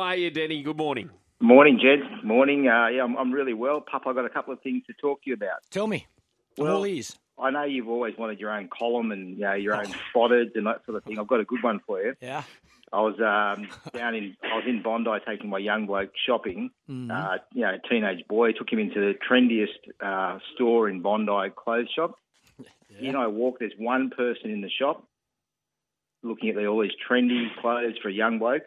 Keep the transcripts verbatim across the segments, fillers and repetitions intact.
are you, Denny? Good morning. Morning, gents. Morning. Uh, yeah, I'm, I'm really well. Pup, I've got a couple of things to talk to you about. Tell me. I'm well, all ears. I know you've always wanted your own column and you know, your own spotted and that sort of thing. I've got a good one for you. Yeah. I was um, down in I was in Bondi taking my young bloke shopping. Mm-hmm. Uh, you know, teenage boy. Took him into the trendiest uh, store in Bondi, clothes shop. Yeah. You know, I walk. There's one person in the shop looking at the, all these trendy clothes for young blokes.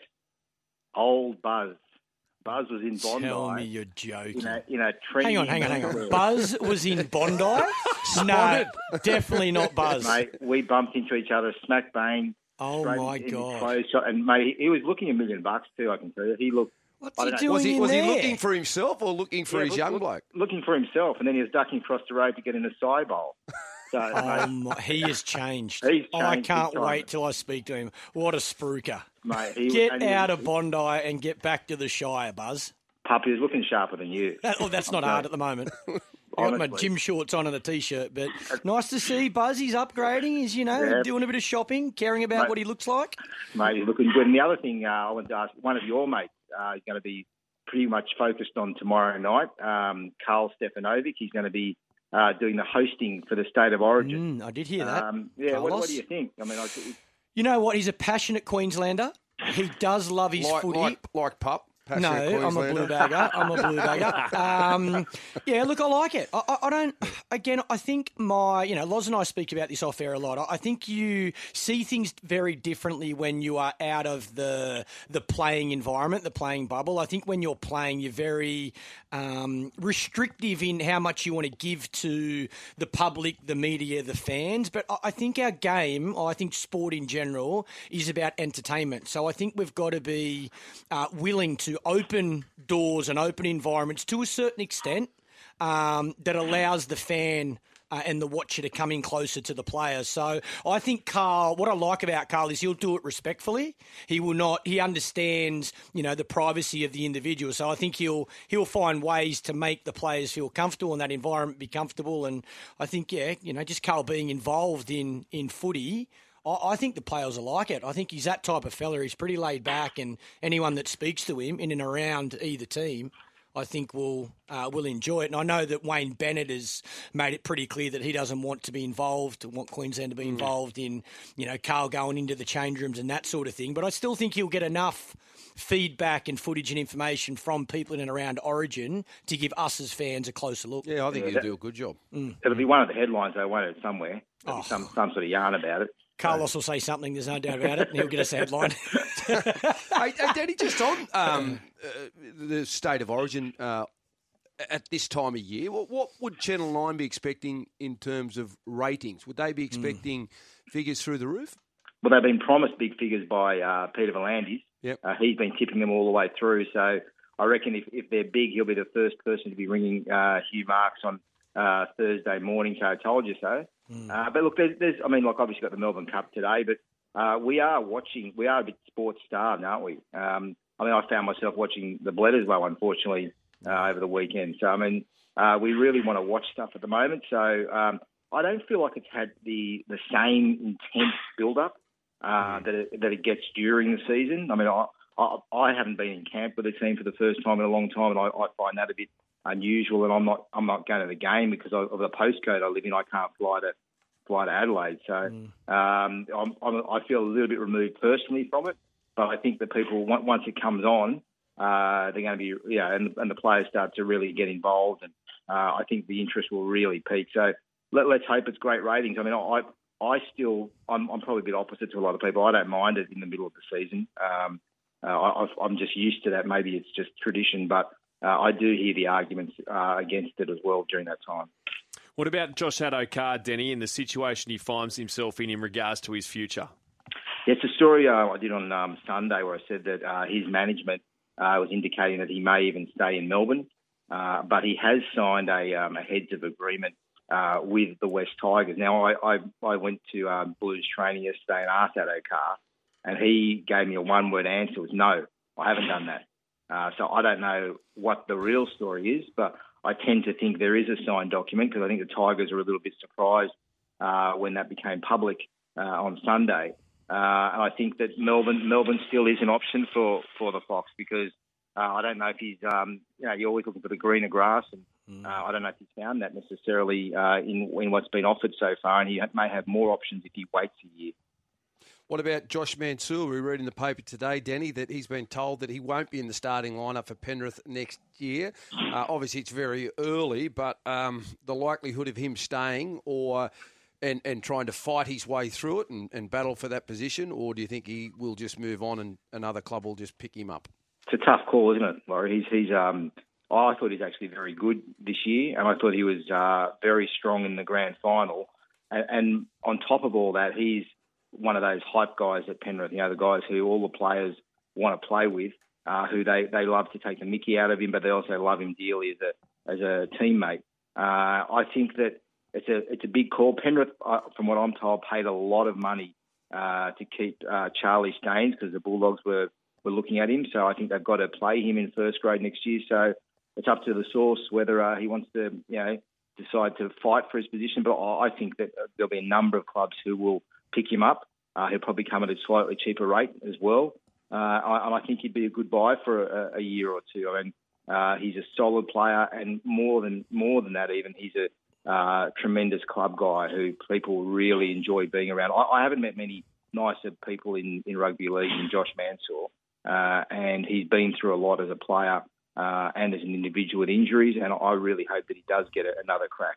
Old Buzz. Buzz was in Bondi. Tell me you're joking. In a, in a trendy hang on, hang on, hang on. wear. Buzz was in Bondi? No, definitely not Buzz. Mate, we bumped into each other, smack bang. Oh, my in God. Clothes shop. And, mate, he was looking a million bucks too, I can tell you. He looked... What's I he don't know. doing Was he in was there? he looking for himself or looking for Yeah, his look- young look- bloke? Looking for himself, and then he was ducking across the road to get in a side bowl. So, Oh, mate, my, he has changed. He's oh, I changed can't big time. wait till I speak to him. What a spruiker. mate, he, Get and he out was, of Bondi and get back to the Shire, Buzz. Pup, he was looking sharper than you. That, oh, that's not I'm hard sorry. at the moment. I got my Honestly. gym shorts on and a T-shirt, but nice to see Buzz. He's upgrading. He's, you know, Yeah. doing a bit of shopping, caring about Mate. what he looks like. Mate, he's looking good. And the other thing uh, I want to ask, one of your mates uh, is going to be pretty much focused on tomorrow night, um, Carl Stefanovic. He's going to be uh, doing the hosting for the State of Origin. Mm, I did hear that. Um, yeah, what, Carlos. what do you think? I mean, I, You know what? He's a passionate Queenslander. He does love his Like, footy. like, like Pup? No, Passionate I'm a blue Queenslander? bagger. I'm a blue bagger. Um, yeah, look, I like it. I, I, I don't. Again, I think my, you know, Loz and I speak about this off air a lot. I, I think you see things very differently when you are out of the the playing environment, the playing bubble. I think when you're playing, you're very um, restrictive in how much you want to give to the public, the media, the fans. But I, I think our game, I think sport in general, is about entertainment. So I think we've got to be uh, willing to open doors and open environments to a certain extent um, that allows the fan uh, and the watcher to come in closer to the players. So I think Carl, what I like about Carl is he'll do it respectfully. He will not, he understands, you know, the privacy of the individual. So I think he'll he'll find ways to make the players feel comfortable and that environment be comfortable. And I think, yeah, you know, just Carl being involved in, in footy, I think the players will like it. I think he's that type of fella. He's pretty laid back, and anyone that speaks to him in and around either team, I think will uh, will enjoy it. And I know that Wayne Bennett has made it pretty clear that he doesn't want to be involved, want Queensland to be involved in, you know, Carl going into the change rooms and that sort of thing. But I still think he'll get enough feedback and footage and information from people in and around Origin to give us as fans a closer look. Yeah, I think Yeah, he'll that- do a good job. it'll be one of the headlines, though, won't it, somewhere? There'll be Oh. some, some sort of yarn about it. Carlos will say something, there's no doubt about it, and he'll get us a headline. hey, hey, Danny, just on um, uh, the State of Origin uh, at this time of year, what, what would Channel nine be expecting in terms of ratings? Would they be expecting figures through the roof? Well, they've been promised big figures by uh, Peter V'landys. Yep. Uh, he's been tipping them all the way through. So I reckon if, if they're big, he'll be the first person to be ringing uh, Hugh Marks on uh, Thursday morning. So I told you so. Mm. Uh, but look, there's, there's, I mean, like obviously got the Melbourne Cup today, but uh, we are watching. We are a bit sports starved, aren't we? Um, I mean, I found myself watching the Bledisloe, unfortunately, uh, over the weekend. So I mean, uh, we really want to watch stuff at the moment. So um, I don't feel like it's had the the same intense build-up uh, that it, that it gets during the season. I mean, I, I I haven't been in camp with the team for the first time in a long time, and I, I find that a bit unusual. And I'm not I'm not going to the game because of the postcode I live in. I can't fly to fly to Adelaide, so um, I'm, I'm, I feel a little bit removed personally from it. But I think that people on- once it comes on, uh, they're going to be yeah, and, and the players start to really get involved, and uh, I think the interest will really peak. So let, let's hope it's great ratings. I mean, I I still I'm, I'm probably a bit opposite to a lot of people. I don't mind it in the middle of the season. Um, uh, I, I'm just used to that. Maybe it's just tradition, but uh, I do hear the arguments uh, against it as well during that time. What about Josh Addo-Carr, Denny, and the situation he finds himself in in regards to his future? It's a story uh, I did on um, Sunday where I said that uh, his management uh, was indicating that he may even stay in Melbourne, uh, but he has signed a, um, a heads of agreement uh, with the West Tigers. Now, I, I, I went to um, Blues training yesterday and asked Addo-Carr, and he gave me a one-word answer. It was no, I haven't done that. Uh, so I don't know what the real story is, but I tend to think there is a signed document because I think the Tigers were a little bit surprised uh, when that became public uh, on Sunday. Uh, and I think that Melbourne Melbourne still is an option for, for the Fox because uh, I don't know if he's, um, you know, you're always looking for the greener grass. And mm. uh, I don't know if he's found that necessarily uh, in, in what's been offered so far. And he may have more options if he waits a year. What about Josh Mansour? We read in the paper today, Danny, that he's been told that he won't be in the starting lineup for Penrith next year. Uh, obviously, it's very early, but um, the likelihood of him staying or and, and trying to fight his way through it and, and battle for that position, or do you think he will just move on and another club will just pick him up? It's a tough call, isn't it, Laurie? He's, he's um, I thought he's actually very good this year, and I thought he was uh, very strong in the grand final. And, and on top of all that, he's one of those hype guys at Penrith, you know, the guys who all the players want to play with, uh, who they, they love to take the mickey out of him, but they also love him dearly as a as a teammate. Uh, I think that it's a it's a big call. Penrith, uh, from what I'm told, paid a lot of money uh, to keep uh, Charlie Staines because the Bulldogs were, were looking at him. So I think they've got to play him in first grade next year. So it's up to the source whether uh, he wants to, you know, decide to fight for his position. But I think that there'll be a number of clubs who will pick him up. Uh, he'll probably come at a slightly cheaper rate as well. Uh, I, and I think he'd be a good buy for a, a year or two. I mean, uh, he's a solid player, and more than more than that, even he's a uh, tremendous club guy who people really enjoy being around. I, I haven't met many nicer people in, in rugby league than Josh Mansour, uh, and he's been through a lot as a player uh, and as an individual with injuries. And I really hope that he does get a, another crack.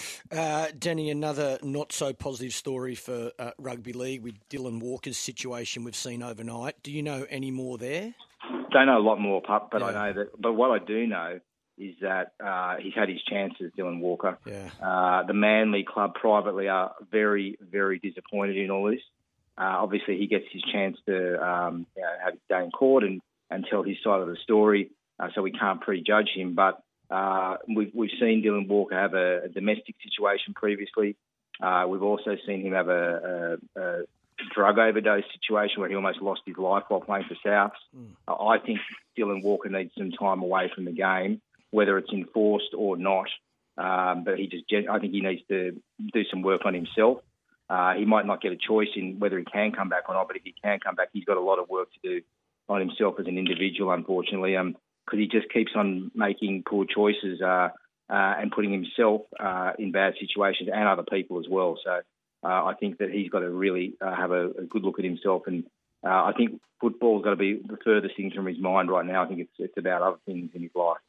Uh, Danny, another not-so-positive story for uh, rugby league with Dylan Walker's situation we've seen overnight. Do you know any more there? Don't know a lot more, Pup, but yeah. I know that. But what I do know is that uh, he's had his chances, Dylan Walker. Yeah. Uh, the Manly club privately are very, very disappointed in all this. Uh, obviously, he gets his chance to um, you know, have his day in court and, and tell his side of the story, uh, so we can't prejudge him. But Uh, we've, we've seen Dylan Walker have a, a domestic situation previously. Uh, we've also seen him have a, a, a drug overdose situation where he almost lost his life while playing for Souths. Mm. Uh, I think Dylan Walker needs some time away from the game, whether it's enforced or not. Um, but he just, I think he needs to do some work on himself. Uh, he might not get a choice in whether he can come back or not, but if he can come back, he's got a lot of work to do on himself as an individual, unfortunately. Um, because he just keeps on making poor choices uh, uh, and putting himself uh, in bad situations and other people as well. So uh, I think that he's got to really uh, have a, a good look at himself. And uh, I think football's got to be the furthest thing from his mind right now. I think it's it's about other things in his life.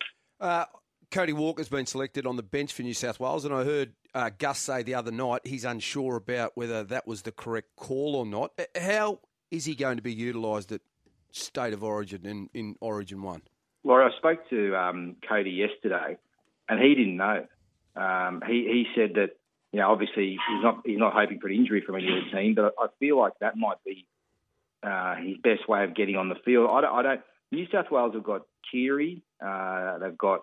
Uh, Cody Walker's been selected on the bench for New South Wales, and I heard uh, Gus say the other night he's unsure about whether that was the correct call or not. How is he going to be utilised at State of Origin in, in Origin one? Laura, I spoke to um, Cody yesterday, and he didn't know. Um, he he said that, you know, obviously he's not he's not hoping for an injury from any of the team, but I feel like that might be uh, his best way of getting on the field. I don't. I don't New South Wales have got Keary, uh, they've got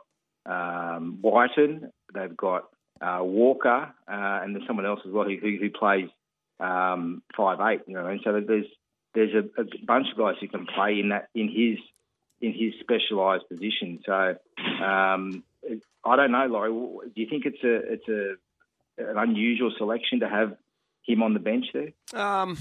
um, Whiten, they've got uh, Walker, uh, and there's someone else as well who who, who plays um, five eight. You know, and so there's there's a, a bunch of guys who can play in that in his. in his specialised position. So um, I don't know, Laurie. Do you think it's a it's a an unusual selection to have him on the bench there? Um,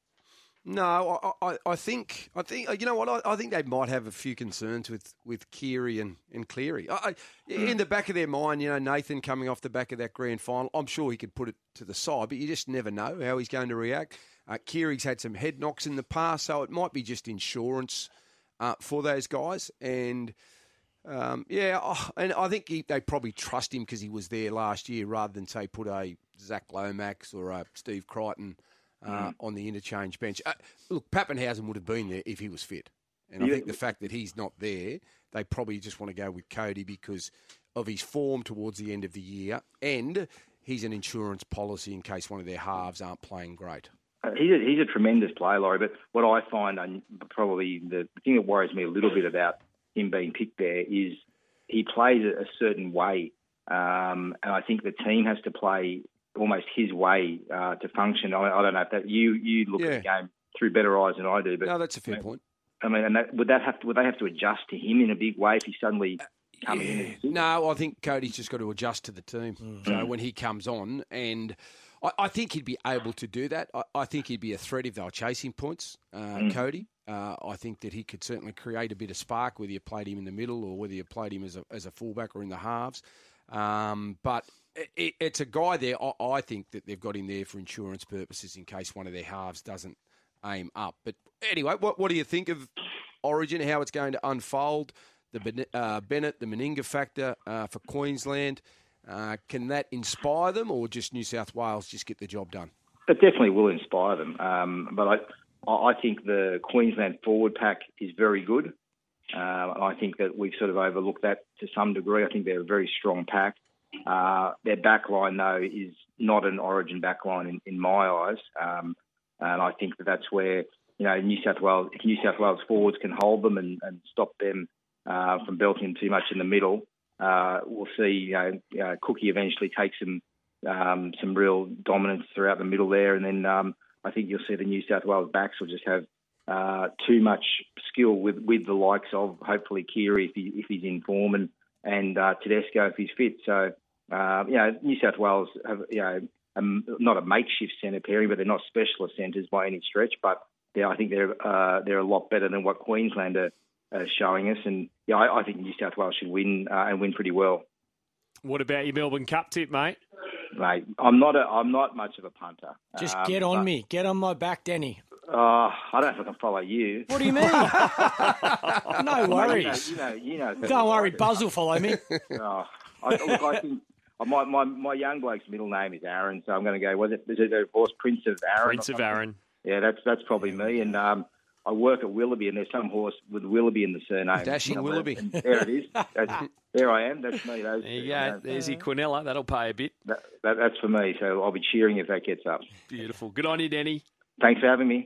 no, I, I, I think I think you know what I, I think they might have a few concerns with, with Keary and, and Cleary. I, I, mm. In the back of their mind, you know, Nathan coming off the back of that grand final, I'm sure he could put it to the side, but you just never know how he's going to react. Uh, Keary's had some head knocks in the past, so it might be just insurance Uh, for those guys, and um, yeah, oh, and I think he, they probably trust him because he was there last year, rather than say put a Zach Lomax or a Steve Crichton uh, mm. on the interchange bench. Uh, look, Pappenhausen would have been there if he was fit, and yeah. I think the fact that he's not there, they probably just want to go with Cody because of his form towards the end of the year, and he's an insurance policy in case one of their halves aren't playing great. He's a, he's a tremendous player, Laurie, but what I find, and probably the thing that worries me a little bit about him being picked there is he plays a, a certain way, um, and I think the team has to play almost his way uh, to function. I, I don't know if that you you look yeah. at the game through better eyes than I do, but no, that's a fair I mean, point. I mean, and that, would that have to, would they have to adjust to him in a big way if he suddenly comes yeah. in? No, I think Cody's just got to adjust to the team. Mm. So when he comes on and. I, I think he'd be able to do that. I, I think he'd be a threat if they were chasing points, uh, mm. Cody. Uh, I think that he could certainly create a bit of spark, whether you played him in the middle or whether you played him as a, as a fullback or in the halves. Um, but it, it's a guy there, I, I think that they've got him there for insurance purposes in case one of their halves doesn't aim up. But anyway, what, what do you think of Origin, how it's going to unfold? The uh, Bennett, the Meninga factor uh, for Queensland, uh, can that inspire them or just New South Wales just get the job done? It definitely will inspire them. Um, but I, I think the Queensland forward pack is very good. Uh, I think that we've sort of overlooked that to some degree. I think they're a very strong pack. Uh, their back line, though, is not an Origin back line in, in my eyes. Um, and I think that that's where, you know, New South Wales, if New South Wales forwards can hold them and, and stop them uh, from belting too much in the middle, uh, we'll see, you know, uh, Cookie eventually take some, um, some real dominance throughout the middle there. And then um, I think you'll see the New South Wales backs will just have Uh, too much skill with, with the likes of hopefully Keary if, he, if he's in form and and uh, Tedesco if he's fit. So uh, you know, New South Wales have you know um, not a makeshift centre pairing, but they're not specialist centres by any stretch. But yeah, I think they're uh, they're a lot better than what Queensland are, are showing us. And yeah, I, I think New South Wales should win uh, and win pretty well. What about your Melbourne Cup tip, mate? Mate, I'm not a I'm not much of a punter. Just um, get on but, me, get on my back, Denny. Uh, I don't know if I can follow you. What do you mean? No worries. You know, you know, you know Don't worry, Buzz will follow me. Oh, I, look, I think my, my my young bloke's middle name is Aaron, so I'm going to go. Was it? Is it the horse Prince of Aaron? Prince of Aaron. Yeah, that's that's probably me. And um, I work at Willoughby, and there's some horse with Willoughby in the surname. Dashing Willoughby. And there it is. That's, there I am. That's me. Those There you two, go. you know. There's your Quinella. That'll pay a bit. That, that, that's for me. So I'll be cheering if that gets up. Beautiful. Good on you, Denny. Thanks for having me.